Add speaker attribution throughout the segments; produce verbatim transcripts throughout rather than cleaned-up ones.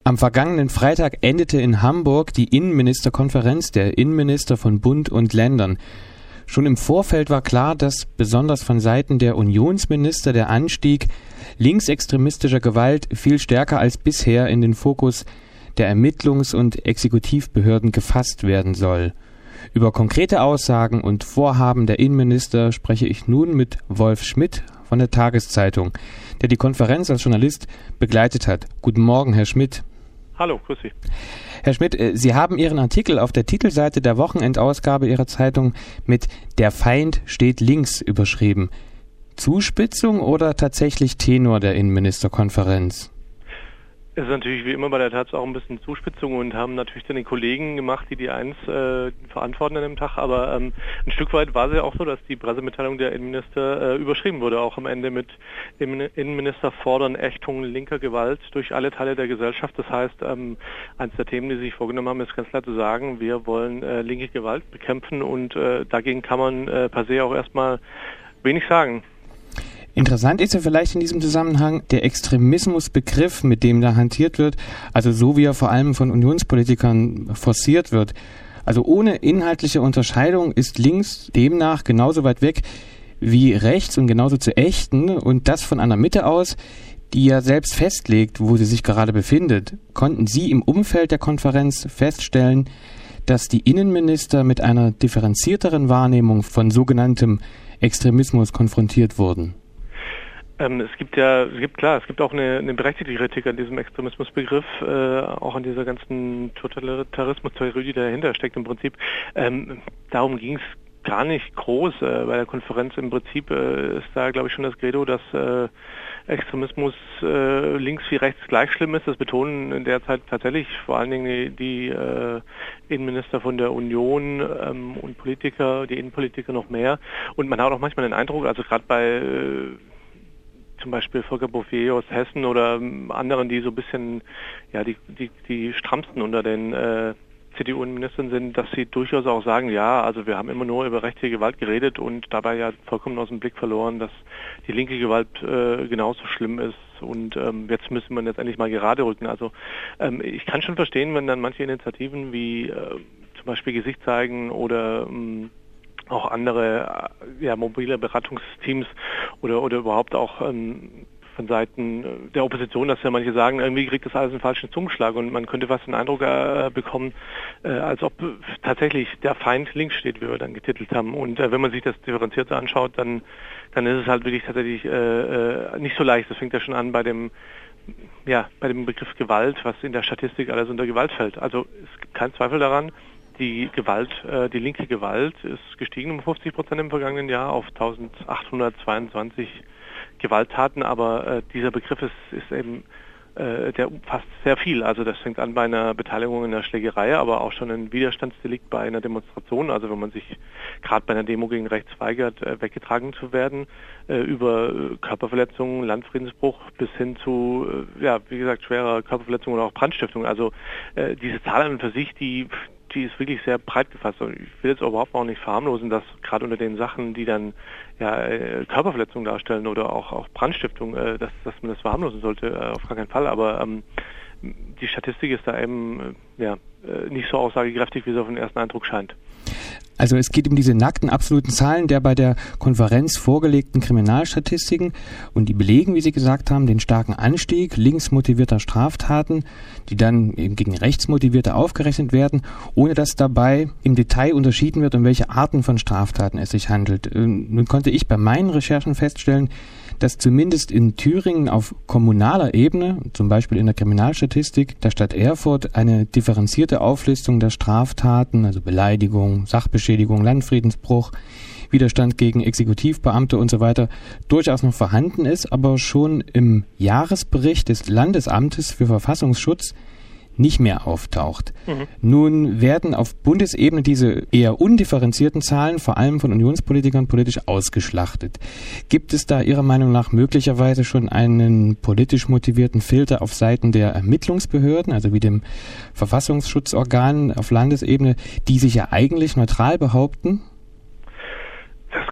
Speaker 1: Am vergangenen Freitag endete in Hamburg die Innenministerkonferenz der Innenminister von Bund und Ländern. Schon im Vorfeld war klar, dass besonders von Seiten der Unionsminister der Anstieg linksextremistischer Gewalt viel stärker als bisher in den Fokus der Ermittlungs- und Exekutivbehörden gefasst werden soll. Über konkrete Aussagen und Vorhaben der Innenminister spreche ich nun mit Wolf Schmidt von der Tageszeitung, der die Konferenz als Journalist begleitet hat. Guten Morgen, Herr Schmidt.
Speaker 2: Hallo, grüß Sie.
Speaker 1: Herr Schmidt, Sie haben Ihren Artikel auf der Titelseite der Wochenendausgabe Ihrer Zeitung mit »Der Feind steht links« überschrieben. Zuspitzung oder tatsächlich Tenor der Innenministerkonferenz?
Speaker 2: Es ist natürlich wie immer bei der Taz auch ein bisschen Zuspitzung und haben natürlich dann die Kollegen gemacht, die die eins äh, verantworten an dem Tag, aber ähm, ein Stück weit war es ja auch so, dass die Pressemitteilung der Innenminister äh, überschrieben wurde, auch am Ende mit dem Innenminister fordern Ächtung linker Gewalt durch alle Teile der Gesellschaft. Das heißt, ähm, eines der Themen, die sie sich vorgenommen haben, ist ganz klar zu sagen, wir wollen äh, linke Gewalt bekämpfen und äh, dagegen kann man äh, per se auch erstmal wenig sagen.
Speaker 1: Interessant ist ja vielleicht in diesem Zusammenhang der Extremismusbegriff, mit dem da hantiert wird, also so wie er vor allem von Unionspolitikern forciert wird. Also ohne inhaltliche Unterscheidung ist links demnach genauso weit weg wie rechts und genauso zu ächten, und das von einer Mitte aus, die ja selbst festlegt, wo sie sich gerade befindet. Konnten Sie im Umfeld der Konferenz feststellen, dass die Innenminister mit einer differenzierteren Wahrnehmung von sogenanntem Extremismus konfrontiert wurden?
Speaker 2: Ähm, es gibt ja, es gibt klar, es gibt auch eine, eine berechtigte Kritik an diesem Extremismusbegriff, äh, auch an dieser ganzen Totalitarismus-Theorie, die dahinter steckt im Prinzip. Ähm, darum ging es gar nicht groß äh, bei der Konferenz. Im Prinzip äh, ist da, glaube ich, schon das Credo, dass äh, Extremismus äh, links wie rechts gleich schlimm ist. Das betonen derzeit tatsächlich vor allen Dingen die, die äh, Innenminister von der Union ähm, und Politiker, die Innenpolitiker noch mehr. Und man hat auch manchmal den Eindruck, also gerade bei äh, zum Beispiel Volker Bouffier aus Hessen oder ähm, anderen, die so ein bisschen ja die die die strammsten unter den äh, C D U-Ministern sind, dass sie durchaus auch sagen, ja, also wir haben immer nur über rechte Gewalt geredet und dabei ja vollkommen aus dem Blick verloren, dass die linke Gewalt äh, genauso schlimm ist und ähm, jetzt müssen wir jetzt endlich mal gerade rücken. Also ähm, ich kann schon verstehen, wenn dann manche Initiativen wie äh, zum Beispiel Gesicht zeigen oder ähm, auch andere ja, mobile Beratungsteams oder oder überhaupt auch ähm, von Seiten der Opposition, dass ja manche sagen, irgendwie kriegt das alles einen falschen Zungenschlag und man könnte fast den Eindruck äh, bekommen, äh, als ob tatsächlich der Feind links steht, wie wir dann getitelt haben. Und äh, wenn man sich das differenziert anschaut, dann dann ist es halt wirklich tatsächlich äh, äh, nicht so leicht. Das fängt ja schon an bei dem ja bei dem Begriff Gewalt, was in der Statistik alles unter Gewalt fällt. Also es gibt keinen Zweifel daran. Die Gewalt, äh, die linke Gewalt ist gestiegen um fünfzig Prozent im vergangenen Jahr auf eintausendachthundertzweiundzwanzig Gewalttaten, aber äh, dieser Begriff ist, ist eben, äh, der umfasst sehr viel. Also das fängt an bei einer Beteiligung in einer Schlägerei, aber auch schon ein Widerstandsdelikt bei einer Demonstration, also wenn man sich gerade bei einer Demo gegen rechts weigert, äh, weggetragen zu werden, äh, über äh, Körperverletzungen, Landfriedensbruch bis hin zu, äh, ja, wie gesagt, schwerer Körperverletzung oder auch Brandstiftung. Also äh, diese Zahl an und für sich, die die ist wirklich sehr breit gefasst und ich will jetzt überhaupt auch nicht verharmlosen, dass gerade unter den Sachen, die dann ja Körperverletzungen darstellen oder auch auch Brandstiftung, äh, dass dass man das verharmlosen sollte, äh, auf gar keinen Fall. Aber ähm, die Statistik ist da eben äh, ja äh, nicht so aussagekräftig, wie es auf den ersten Eindruck scheint.
Speaker 1: Also es geht um diese nackten, absoluten Zahlen der bei der Konferenz vorgelegten Kriminalstatistiken und die belegen, wie Sie gesagt haben, den starken Anstieg linksmotivierter Straftaten, die dann eben gegen rechtsmotivierte aufgerechnet werden, ohne dass dabei im Detail unterschieden wird, um welche Arten von Straftaten es sich handelt. Nun konnte ich bei meinen Recherchen feststellen, dass zumindest in Thüringen auf kommunaler Ebene, zum Beispiel in der Kriminalstatistik der Stadt Erfurt, eine differenzierte Auflistung der Straftaten, also Beleidigung, Sachbeschädigung, Landfriedensbruch, Widerstand gegen Exekutivbeamte und so weiter, durchaus noch vorhanden ist, aber schon im Jahresbericht des Landesamtes für Verfassungsschutz nicht mehr auftaucht. Mhm. Nun werden auf Bundesebene diese eher undifferenzierten Zahlen vor allem von Unionspolitikern politisch ausgeschlachtet. Gibt es da Ihrer Meinung nach möglicherweise schon einen politisch motivierten Filter auf Seiten der Ermittlungsbehörden, also wie dem Verfassungsschutzorgan auf Landesebene, die sich ja eigentlich neutral behaupten?
Speaker 2: Das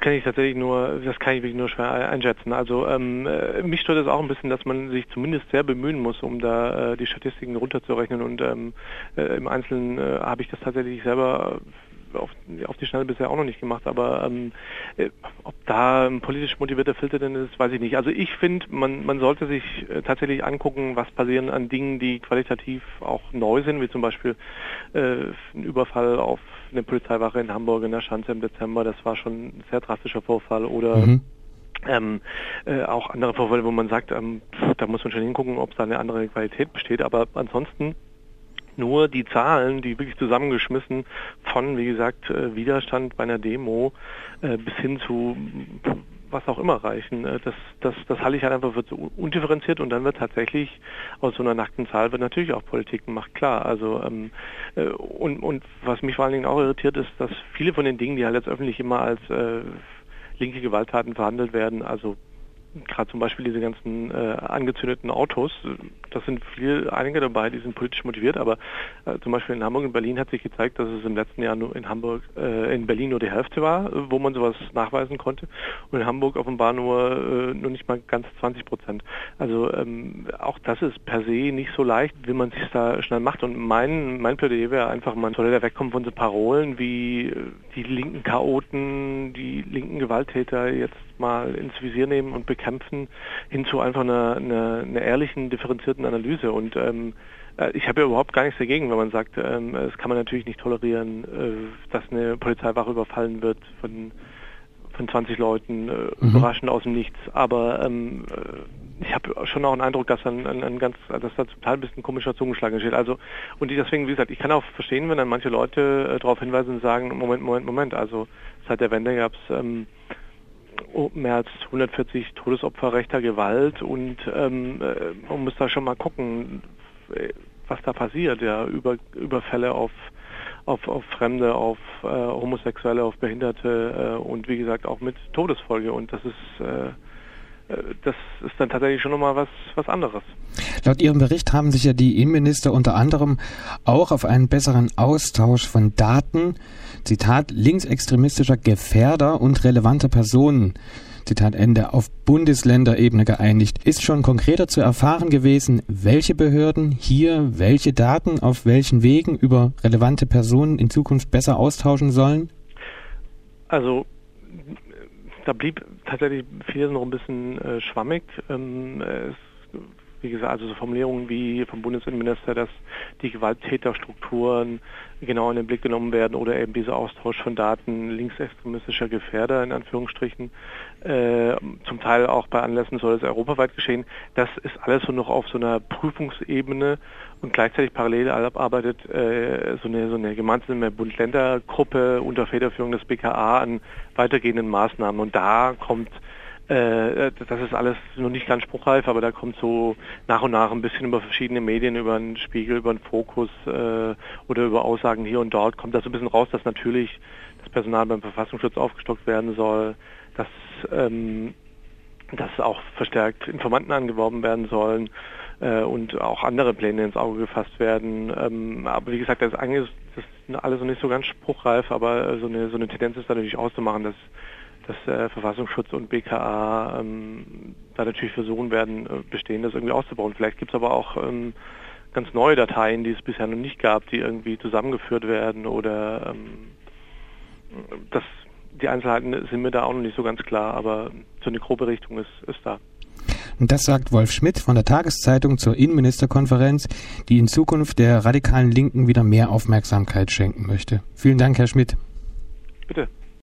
Speaker 2: kann ich tatsächlich nur, das kann ich wirklich nur schwer einschätzen. Also ähm, mich stört es auch ein bisschen, dass man sich zumindest sehr bemühen muss, um da äh, die Statistiken runterzurechnen und ähm, äh, im Einzelnen äh, habe ich das tatsächlich selber auf, auf die Schnelle bisher auch noch nicht gemacht, aber ähm, äh, ob da ein politisch motivierter Filter denn ist, weiß ich nicht. Also ich finde, man, man sollte sich äh, tatsächlich angucken, was passieren an Dingen, die qualitativ auch neu sind, wie zum Beispiel äh, ein Überfall auf eine Polizeiwache in Hamburg in der Schanze im Dezember, das war schon ein sehr drastischer Vorfall, oder mhm. ähm, äh, auch andere Vorfälle, wo man sagt, ähm, da muss man schon hingucken, ob da eine andere Qualität besteht, aber ansonsten nur die Zahlen, die wirklich zusammengeschmissen von, wie gesagt, äh, Widerstand bei einer Demo äh, bis hin zu was auch immer reichen, äh, das, das, das halte ich halt einfach für zu undifferenziert und dann wird tatsächlich aus so einer nackten Zahl wird natürlich auch Politik gemacht, klar. Also ähm, äh, und, und was mich vor allen Dingen auch irritiert ist, dass viele von den Dingen, die halt jetzt öffentlich immer als äh, linke Gewalttaten verhandelt werden, also gerade zum Beispiel diese ganzen äh, angezündeten Autos, das sind viel, einige dabei, die sind politisch motiviert, aber äh, zum Beispiel in Hamburg und Berlin hat sich gezeigt, dass es im letzten Jahr nur in Hamburg, äh, in Berlin nur die Hälfte war, wo man sowas nachweisen konnte, und in Hamburg offenbar nur, äh, nur nicht mal ganz zwanzig Prozent. Also ähm, auch das ist per se nicht so leicht, wie man sich da schnell macht, und mein, mein Plädoyer wäre einfach, man soll da wegkommen von so Parolen wie die linken Chaoten, die linken Gewalttäter jetzt mal ins Visier nehmen und bekämpfen, hin zu einfach einer, einer, einer ehrlichen, differenzierten Analyse. Und ähm, ich habe ja überhaupt gar nichts dagegen, wenn man sagt, ähm, das kann man natürlich nicht tolerieren, äh, dass eine Polizeiwache überfallen wird von, von zwanzig Leuten, äh, mhm. überraschend aus dem Nichts. Aber ähm, ich habe schon auch einen Eindruck, dass dann ein, ein ganz, dass da zum Teil ein bisschen komischer Zungenschlag entsteht. Also, und deswegen, wie gesagt, ich kann auch verstehen, wenn dann manche Leute äh, darauf hinweisen und sagen, Moment, Moment, Moment, also seit der Wende gab es ähm, mehr als hundertvierzig Todesopfer rechter Gewalt, und ähm, man muss da schon mal gucken, was da passiert, ja, Über, Überfälle auf, auf, auf Fremde, auf äh, Homosexuelle, auf Behinderte äh, und wie gesagt auch mit Todesfolge, und das ist äh, das ist dann tatsächlich schon nochmal was, was anderes.
Speaker 1: Laut Ihrem Bericht haben sich ja die Innenminister unter anderem auch auf einen besseren Austausch von Daten, Zitat, linksextremistischer Gefährder und relevanter Personen, Zitat Ende, auf Bundesländerebene geeinigt. Ist schon konkreter zu erfahren gewesen, welche Behörden hier welche Daten auf welchen Wegen über relevante Personen in Zukunft besser austauschen sollen?
Speaker 2: Also da blieb tatsächlich vieles noch ein bisschen äh, schwammig. Ähm, es, wie gesagt, also so Formulierungen wie vom Bundesinnenminister, dass die Gewalttäterstrukturen genau in den Blick genommen werden, oder eben dieser Austausch von Daten linksextremistischer Gefährder in Anführungsstrichen. Äh, zum Teil auch bei Anlässen soll es europaweit geschehen. Das ist alles so noch auf so einer Prüfungsebene, und gleichzeitig parallel arbeitet äh, so eine so eine gemeinsame Bund-Länder-Gruppe unter Federführung des B K A an weitergehenden Maßnahmen, und da kommt äh, das ist alles noch nicht ganz spruchreif, aber da kommt so nach und nach ein bisschen über verschiedene Medien, über einen Spiegel, über einen Fokus äh, oder über Aussagen hier und dort, kommt da so ein bisschen raus, dass natürlich das Personal beim Verfassungsschutz aufgestockt werden soll, dass ähm, dass auch verstärkt Informanten angeworben werden sollen äh, und auch andere Pläne ins Auge gefasst werden. Ähm, aber wie gesagt, das ist eigentlich das ist alles noch nicht so ganz spruchreif, aber so eine so eine Tendenz ist da natürlich auszumachen, dass dass äh, Verfassungsschutz und B K A ähm, da natürlich versuchen werden, äh, Bestehendes irgendwie auszubauen. Vielleicht gibt es aber auch ähm, ganz neue Dateien, die es bisher noch nicht gab, die irgendwie zusammengeführt werden, oder ähm, das, die Einzelheiten sind mir da auch noch nicht so ganz klar, aber so eine grobe Richtung ist, ist da.
Speaker 1: Und das sagt Wolf Schmidt von der Tageszeitung zur Innenministerkonferenz, die in Zukunft der radikalen Linken wieder mehr Aufmerksamkeit schenken möchte. Vielen Dank, Herr Schmidt.
Speaker 2: Bitte.